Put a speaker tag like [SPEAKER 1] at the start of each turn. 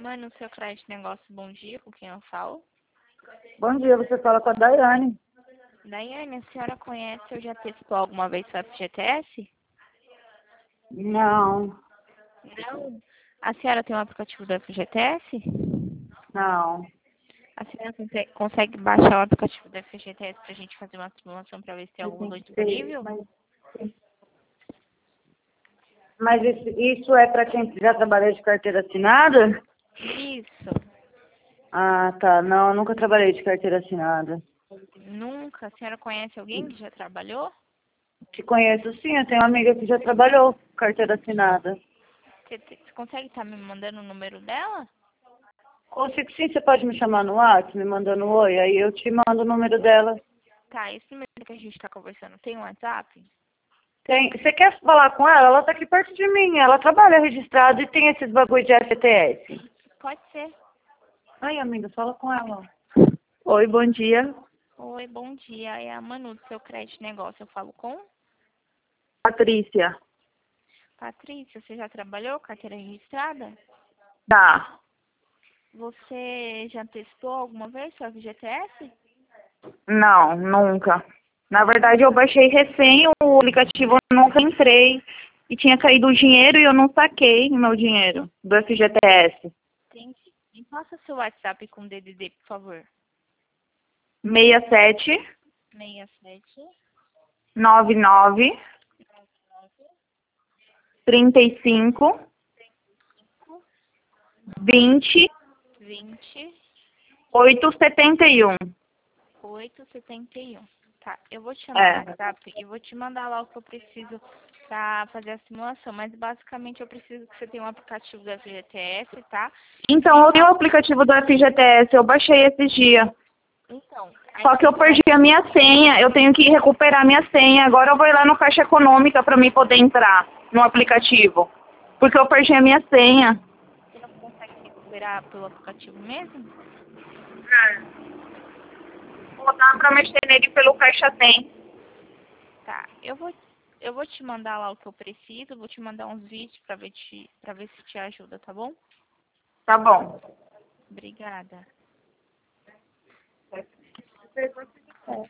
[SPEAKER 1] Mano, seu crédito negócio, bom dia, com quem eu falo?
[SPEAKER 2] Bom dia, você fala com a Daiane.
[SPEAKER 1] Daiane, a senhora conhece ou já testou alguma vez o FGTS?
[SPEAKER 2] Não,
[SPEAKER 1] Não. A senhora tem um aplicativo do FGTS?
[SPEAKER 2] não.
[SPEAKER 1] A senhora consegue baixar o aplicativo do FGTS pra gente fazer uma simulação pra ver se tem
[SPEAKER 2] Eu
[SPEAKER 1] algum
[SPEAKER 2] tenho
[SPEAKER 1] valor
[SPEAKER 2] que ter,
[SPEAKER 1] disponível?
[SPEAKER 2] mas isso é para quem já trabalhou de carteira assinada?
[SPEAKER 1] Isso.
[SPEAKER 2] Ah, tá. Não, eu nunca trabalhei de carteira assinada.
[SPEAKER 1] Nunca? A senhora conhece alguém que já trabalhou?
[SPEAKER 2] Te conheço sim, eu tenho uma amiga que já trabalhou com carteira assinada.
[SPEAKER 1] Você consegue estar me mandando o número dela?
[SPEAKER 2] Consigo sim, você pode me chamar no WhatsApp, me mandando um oi, aí eu te mando o número dela.
[SPEAKER 1] Tá, esse número que a gente tá conversando tem um WhatsApp?
[SPEAKER 2] Tem, você quer falar com ela? Ela tá aqui perto de mim, ela trabalha registrada e tem esses bagulho de FTS.
[SPEAKER 1] Pode ser.
[SPEAKER 2] Ai, amiga, fala com ela. Oi, bom dia.
[SPEAKER 1] Oi, bom dia. É a Manu do seu crédito negócio. Eu falo com
[SPEAKER 2] Patrícia.
[SPEAKER 1] Patrícia. Você já trabalhou carteira registrada?
[SPEAKER 2] Tá.
[SPEAKER 1] Você já testou alguma vez seu FGTS?
[SPEAKER 2] Não, nunca. Na verdade, eu baixei recém o aplicativo, eu nunca entrei. E tinha caído o dinheiro e eu não saquei o meu dinheiro do FGTS.
[SPEAKER 1] Tem. Me passa seu WhatsApp com DDD, por favor.
[SPEAKER 2] 67
[SPEAKER 1] 67
[SPEAKER 2] 99 35 20
[SPEAKER 1] 20
[SPEAKER 2] 871.
[SPEAKER 1] 871. Tá, eu vou te chamar no
[SPEAKER 2] É.
[SPEAKER 1] WhatsApp e vou te mandar lá o que eu preciso pra fazer a simulação. Mas basicamente eu preciso que você tenha um aplicativo do FGTS, tá?
[SPEAKER 2] Então, eu tenho o aplicativo do FGTS, eu baixei esses dias.
[SPEAKER 1] Então,
[SPEAKER 2] Só que eu perdi a minha senha, eu tenho que recuperar a minha senha. Agora eu vou ir lá no Caixa Econômica para mim poder entrar no aplicativo. Porque eu perdi a minha senha.
[SPEAKER 1] você não consegue recuperar pelo aplicativo mesmo?
[SPEAKER 2] Vou dar para mexer nele pelo Caixa Tem.
[SPEAKER 1] Tá, eu vou te mandar lá o que eu preciso, vou te mandar uns vídeos pra ver se te ajuda, tá bom?
[SPEAKER 2] Tá bom.
[SPEAKER 1] Obrigada.